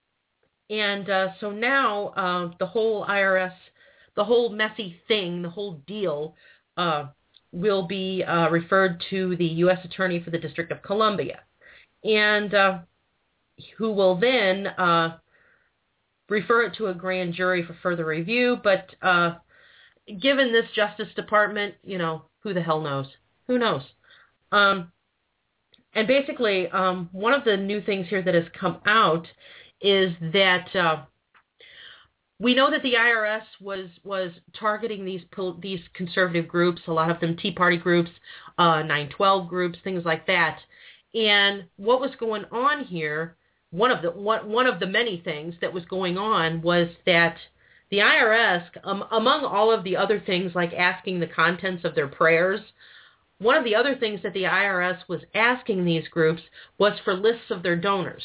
and uh, so now uh, the whole I R S, the whole messy thing, the whole deal uh, will be uh, referred to the U S Attorney for the District of Columbia. And uh, who will then uh, refer it to a grand jury for further review. But uh, given this Justice Department, you know, who the hell knows? Who knows? Um, and basically, um, one of the new things here that has come out is that uh, we know that the I R S was was targeting these these conservative groups, a lot of them Tea Party groups, uh, nine twelve groups, things like that. And what was going on here, one of the one, one of the many things that was going on was that the I R S, um, among all of the other things like asking the contents of their prayers, one of the other things that the I R S was asking these groups was for lists of their donors.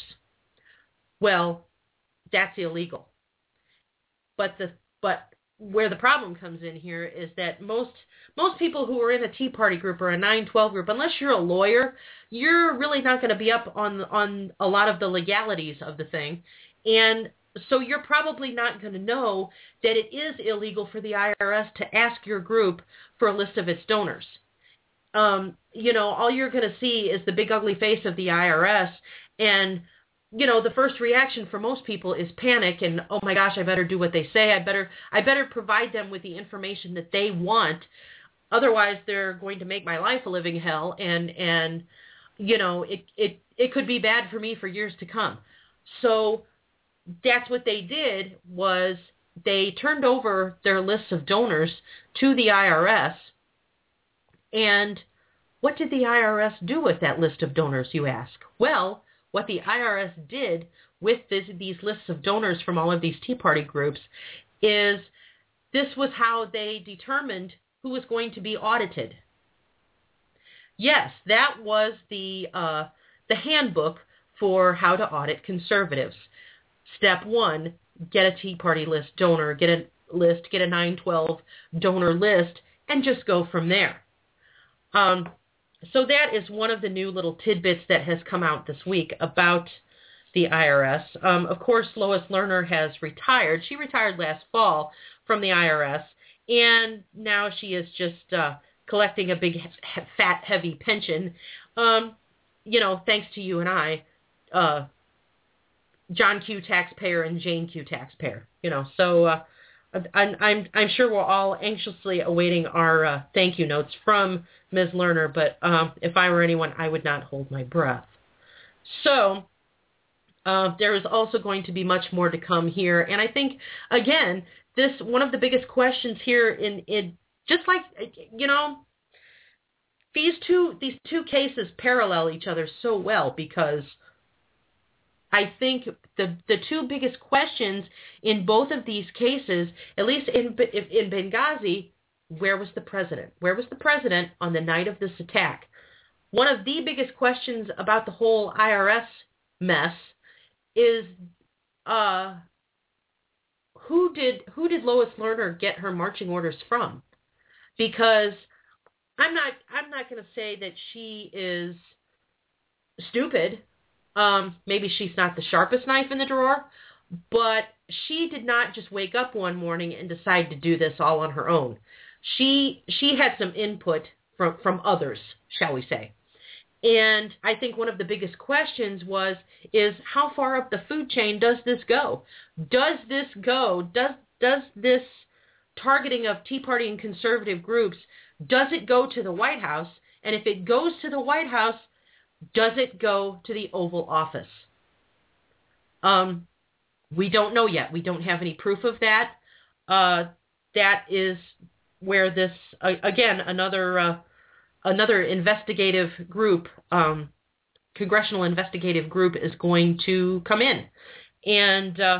Well, that's illegal. But the but where the problem comes in here is that most most people who are in a Tea Party group or a nine twelve group, unless you're a lawyer, you're really not going to be up on on a lot of the legalities of the thing. And so you're probably not going to know that it is illegal for the I R S to ask your group for a list of its donors. Um, you know, all you're going to see is the big ugly face of the I R S, and you know, the first reaction for most people is panic and, oh my gosh, I better do what they say. I better I better provide them with the information that they want. Otherwise, they're going to make my life a living hell, and and you know, it it it could be bad for me for years to come. So that's what they did, was they turned over their lists of donors to the I R S. And what did the I R S do with that list of donors, you ask? Well, what the I R S did with this, these lists of donors from all of these Tea Party groups is this was how they determined who was going to be audited. Yes, that was the uh, the handbook for how to audit conservatives. Step one, get a Tea Party list donor, get a list, get a nine twelve donor list, and just go from there. Um, so that is one of the new little tidbits that has come out this week about the I R S. Um, of course, Lois Lerner has retired. She retired last fall from the I R S, and now she is just uh, collecting a big, he- fat, heavy pension, um, you know, thanks to you and I, uh, John Q. taxpayer and Jane Q. taxpayer, you know. So uh, I'm, I'm, I'm sure we're all anxiously awaiting our uh, thank you notes from Miz Lerner, but um, if I were anyone, I would not hold my breath. So uh, there is also going to be much more to come here, and I think, again, this one of the biggest questions here in, in just like, you know, these two these two cases parallel each other so well, because I think the the two biggest questions in both of these cases, at least in in Benghazi, where was the president? Where was the president on the night of this attack? One of the biggest questions about the whole I R S mess is uh, who did who did Lois Lerner get her marching orders from? Because I'm not I'm not going to say that she is stupid. Um, maybe she's not the sharpest knife in the drawer, but she did not just wake up one morning and decide to do this all on her own. She she had some input from, from others, shall we say. And I think one of the biggest questions was, is how far up the food chain does this go? Does this go, does does this targeting of Tea Party and conservative groups, does it go to the White House? And if it goes to the White House, does it go to the Oval Office? Um, we don't know yet. We don't have any proof of that. Uh, that is where this, uh, again, another uh, another investigative group, um, congressional investigative group, is going to come in. And uh,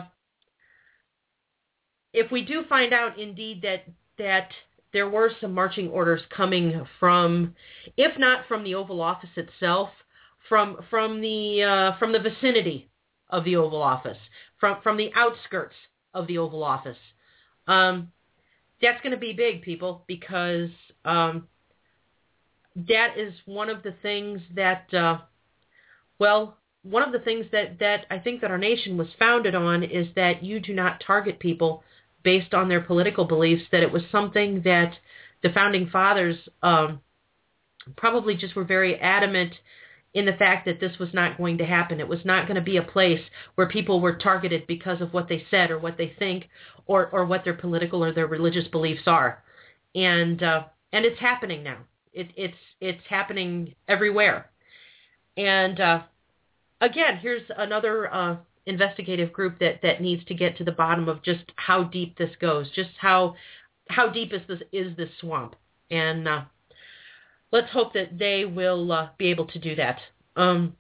if we do find out indeed that that there were some marching orders coming from, if not from the Oval Office itself, from from the uh, from the vicinity of the Oval Office, from from the outskirts of the Oval Office, um, that's going to be big, people, because um, that is one of the things that, uh, well, one of the things that, that I think that our nation was founded on is that you do not target people based on their political beliefs, that it was something that the Founding Fathers um, probably just were very adamant in the fact that this was not going to happen. It was not going to be a place where people were targeted because of what they said or what they think or, or what their political or their religious beliefs are. And uh, and it's happening now. It, it's it's happening everywhere. And uh, again, here's another uh, investigative group that, that needs to get to the bottom of just how deep this goes, just how how deep is this is this swamp. And uh, let's hope that they will uh, be able to do that. Um,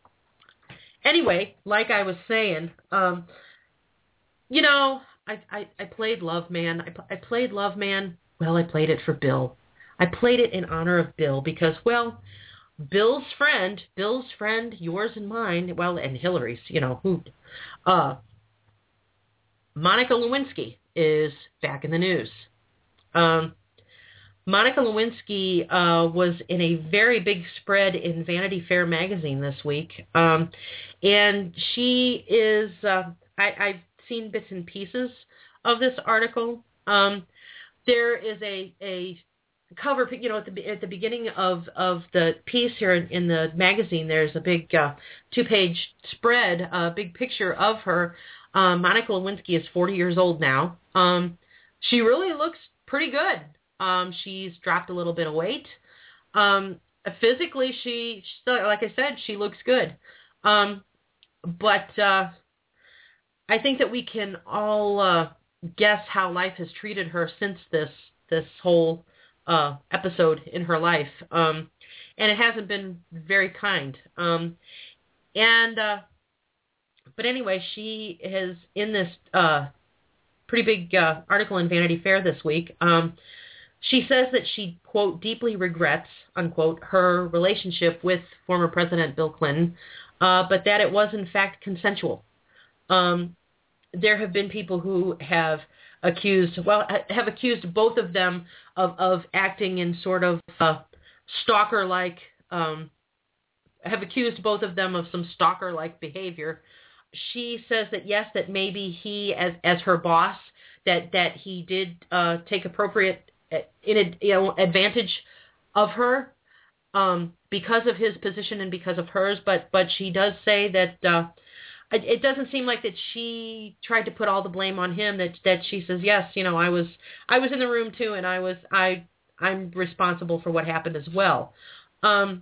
anyway, like I was saying, um, you know, I, I, I played Love Man. I, I played Love Man. Well, I played it for Bill. I played it in honor of Bill because, well, Bill's friend, Bill's friend, yours and mine, well, and Hillary's, you know, who, uh, Monica Lewinsky is back in the news. Um, Monica Lewinsky uh, was in a very big spread in Vanity Fair magazine this week, um, and she is, uh, I, I've seen bits and pieces of this article. Um, there is a, a cover, you know, at the at the beginning of, of the piece here in, in the magazine, there's a big uh, two-page spread, a big picture of her. Um, Monica Lewinsky is forty years old now. Um, she really looks pretty good. Um, she's dropped a little bit of weight. Um, physically, she, like I said, she looks good. Um, but uh, I think that we can all uh, guess how life has treated her since this this whole uh, episode in her life, um, and it hasn't been very kind. Um, and uh, but anyway, she is in this uh, pretty big uh, article in Vanity Fair this week. Um, She says that she, quote, deeply regrets, unquote, her relationship with former President Bill Clinton, uh, but that it was, in fact, consensual. Um, there have been people who have accused, well, have accused both of them of, of acting in sort of uh, stalker-like, um, have accused both of them of some stalker-like behavior. She says that, yes, that maybe he, as as her boss, that, that he did uh, take appropriate in a, you know, advantage of her um, because of his position and because of hers, but but she does say that uh, it, it doesn't seem like that she tried to put all the blame on him. That that she says, yes, you know, I was I was in the room too, and I was I I'm responsible for what happened as well. Um,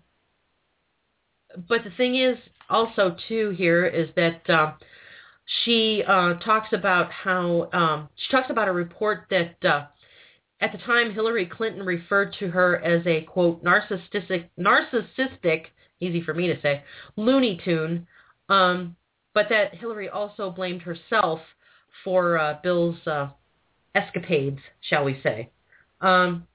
but the thing is also too here is that uh, she uh, talks about how um, she talks about a report that. Uh, At the time, Hillary Clinton referred to her as a, quote, narcissistic, narcissistic, easy for me to say, Looney Tune, um, but that Hillary also blamed herself for uh, Bill's uh, escapades, shall we say. Um,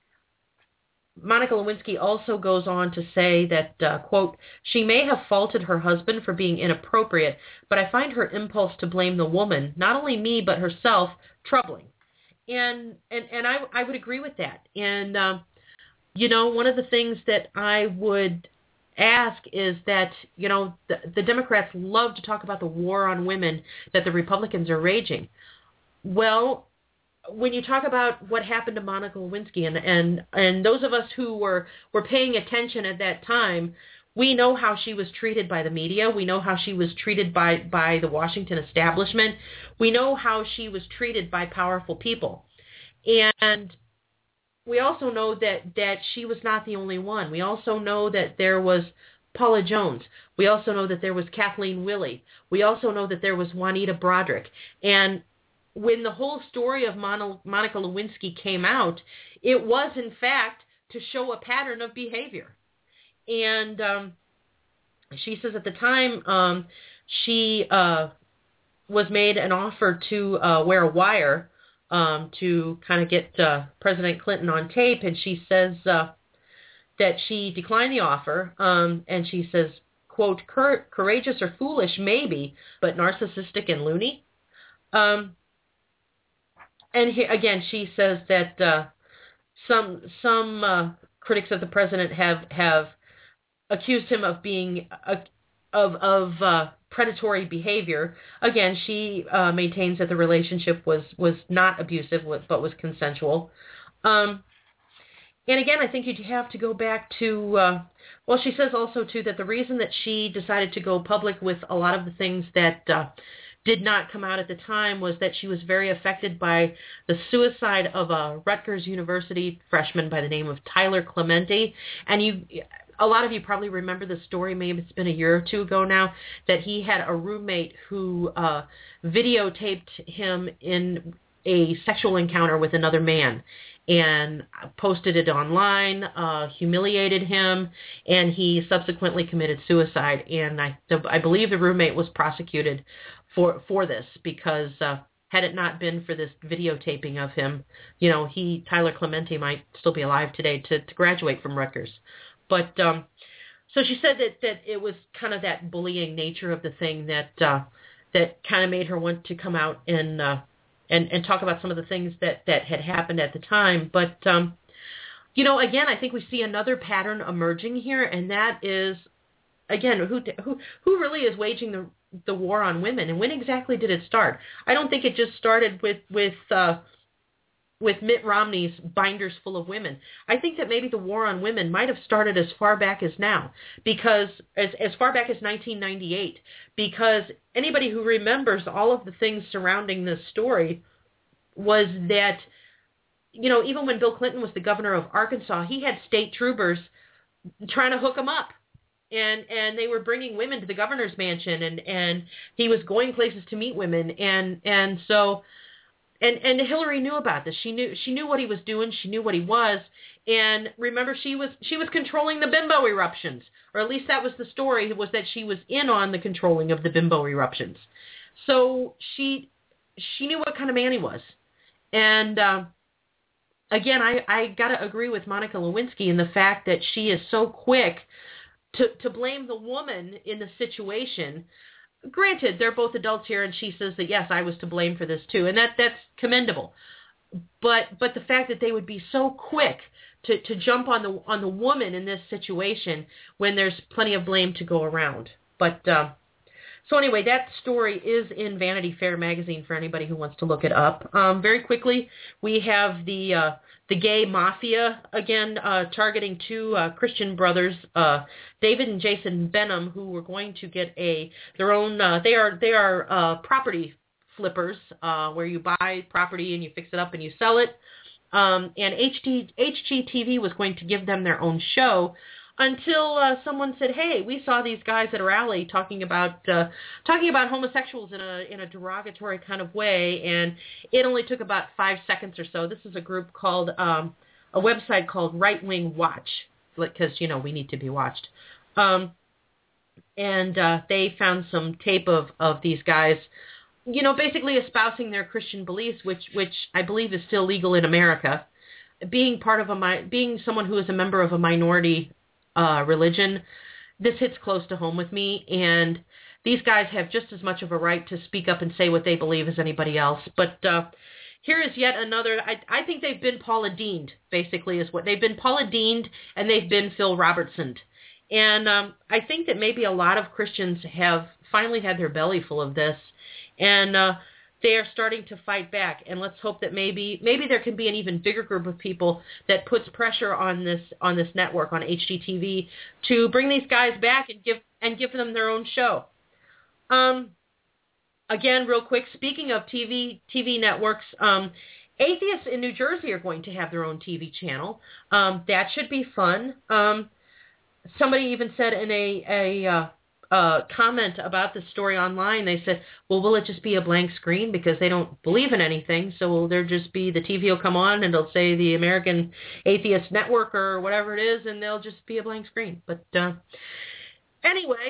Monica Lewinsky also goes on to say that, uh, quote, she may have faulted her husband for being inappropriate, but I find her impulse to blame the woman, not only me but herself, troubling. And and, and I, I would agree with that. And, um, you know, one of the things that I would ask is that, you know, the, the Democrats love to talk about the war on women that the Republicans are raging. Well, when you talk about what happened to Monica Lewinsky, and, and, and those of us who were, were paying attention at that time, we know how she was treated by the media. We know how she was treated by, by the Washington establishment. We know how she was treated by powerful people. And we also know that, that she was not the only one. We also know that there was Paula Jones. We also know that there was Kathleen Willey. We also know that there was Juanita Broaddrick. And when the whole story of Mon- Monica Lewinsky came out, it was, in fact, to show a pattern of behavior. And um, she says at the time um, she uh, was made an offer to uh, wear a wire um, to kind of get uh, President Clinton on tape. And she says uh, that she declined the offer. Um, and she says, quote, Cur- courageous or foolish, maybe, but narcissistic and loony. Um, and he, again, she says that uh, some some uh, critics of the president have have accused him of being uh, of of uh, predatory behavior. Again, she uh, maintains that the relationship was was not abusive, but was consensual. Um, and again, I think you'd have to go back to, uh, well, she says also, too, that the reason that she decided to go public with a lot of the things that uh, did not come out at the time was that she was very affected by the suicide of a Rutgers University freshman by the name of Tyler Clementi. And you, a lot of you probably remember the story, maybe it's been a year or two ago now, that he had a roommate who uh, videotaped him in a sexual encounter with another man and posted it online, uh, humiliated him, and he subsequently committed suicide. And I, I believe the roommate was prosecuted for for this because uh, had it not been for this videotaping of him, you know, he Tyler Clementi might still be alive today to, to graduate from Rutgers. But um, so she said that, that it was kind of that bullying nature of the thing that uh, that kind of made her want to come out and uh, and and talk about some of the things that, that had happened at the time. But um, you know, again, I think we see another pattern emerging here, and that is, again, who who who really is waging the the war on women, and when exactly did it start? I don't think it just started with with uh, with Mitt Romney's binders full of women. I think that maybe the war on women might have started as far back as now, because as as far back as nineteen ninety-eight, because anybody who remembers all of the things surrounding this story was that, you know, even when Bill Clinton was the governor of Arkansas, he had state troopers trying to hook him up. And and they were bringing women to the governor's mansion, and, and he was going places to meet women, and and so and and Hillary knew about this. She knew she knew what he was doing. She knew what he was, and remember, she was she was controlling the bimbo eruptions, or at least that was the story, was that she was in on the controlling of the bimbo eruptions. So she she knew what kind of man he was, and uh, again, I I gotta agree with Monica Lewinsky in the fact that she is so quick to to blame the woman in the situation. Granted, they're both adults here, and she says that, yes, I was to blame for this too, and that that's commendable. But but the fact that they would be so quick to, to jump on the on the woman in this situation when there's plenty of blame to go around. But uh, so anyway, that story is in Vanity Fair magazine for anybody who wants to look it up. Um, very quickly, we have the uh, the gay mafia again uh, targeting two uh, Christian brothers, uh, David and Jason Benham, who were going to get a their own. Uh, they are they are uh, property flippers, uh, where you buy property and you fix it up and you sell it. Um, and H G T V was going to give them their own show, until uh, someone said, "Hey, we saw these guys at a rally talking about uh, talking about homosexuals in a in a derogatory kind of way," and it only took about five seconds or so. This is a group called um, a website called Right Wing Watch, because you know we need to be watched. Um, and uh, they found some tape of, of these guys, you know, basically espousing their Christian beliefs, which which I believe is still legal in America. Being part of a being someone who is a member of a minority Uh, religion, this hits close to home with me, and these guys have just as much of a right to speak up and say what they believe as anybody else. But uh, here is yet another, I, I think they've been Paula Deened, basically, is what they've been Paula Deened, and they've been Phil Robertson. And um, I think that maybe a lot of Christians have finally had their belly full of this, and uh, they are starting to fight back, and let's hope that maybe maybe there can be an even bigger group of people that puts pressure on this on this network, on H G T V, to bring these guys back and give and give them their own show. Um, again, real quick, speaking of T V T V networks, um, atheists in New Jersey are going to have their own T V channel. Um, that should be fun. Um, somebody even said in a a uh, Uh, comment about the story online, they said, well, will it just be a blank screen because they don't believe in anything, so will there just be, the T V will come on and it'll say the American Atheist Network or whatever it is, and there'll just be a blank screen. But uh, anyway,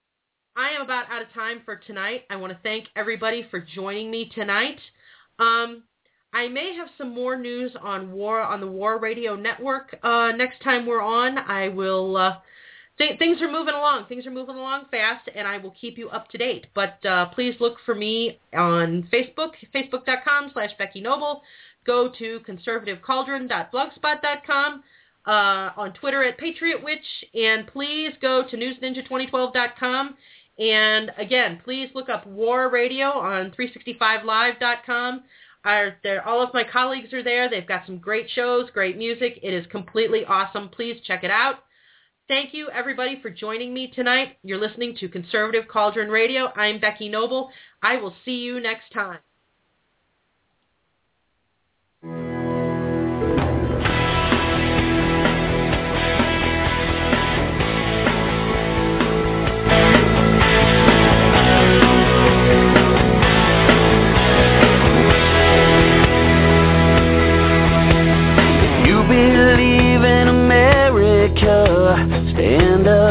I am about out of time for tonight. I want to thank everybody for joining me tonight. Um, I may have some more news on war on the War Radio Network uh, next time we're on. I will... Uh, Th- things are moving along. Things are moving along fast, and I will keep you up to date. But uh, please look for me on Facebook, facebook.com slash Becky Noble. Go to conservative cauldron dot blogspot dot com, uh, on Twitter at Patriot Witch, and please go to news ninja twenty twelve dot com. And again, please look up War Radio on three sixty-five live dot com. Our, all of my colleagues are there. They've got some great shows, great music. It is completely awesome. Please check it out. Thank you, everybody, for joining me tonight. You're listening to Conservative Cauldron Radio. I'm Becky Noble. I will see you next time. Believe in America, stand up.